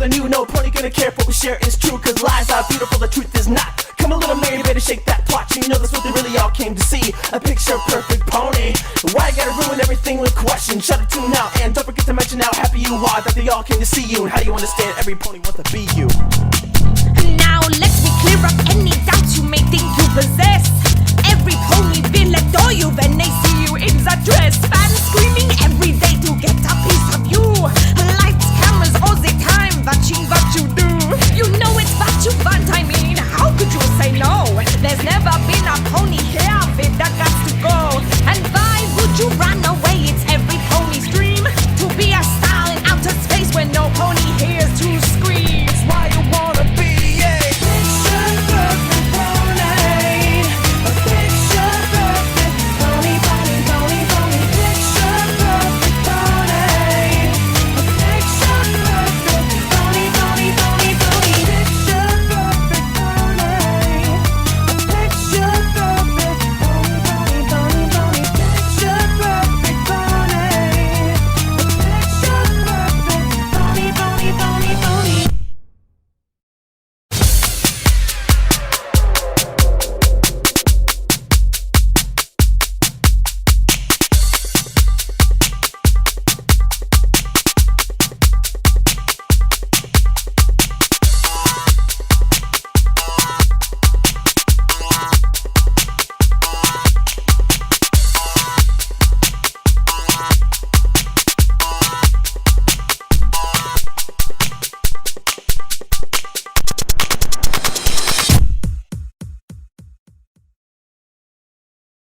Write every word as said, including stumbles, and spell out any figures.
something new. No pony gonna care if what we share is true, cause lies are beautiful, the truth is not. Come a little man, you better shake that plot. You know that's what they really all came to see, a picture perfect pony. Why you gotta ruin everything with questions? Shut it tune out, and don't forget to mention how happy you are that they all came to see you. And how do you understand every pony wants to be you?